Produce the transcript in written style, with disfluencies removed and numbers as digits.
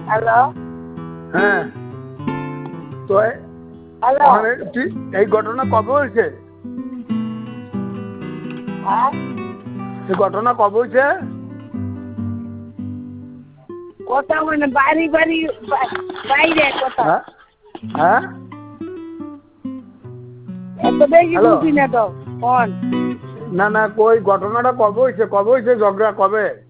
Hello হ্যাঁ তো hello এই ঘটনা কবে হয়েছে? হ্যাঁ এই ঘটনা কবে হয়েছে? কোথাও মানে বাড়ি বাড়ি বাইরে কোথাও হ্যাঁ হ্যাঁ এত বেশি বুঝি না তো কোন না না কই ঘটনাটা কবে হয়েছে ঝগড়া কবে?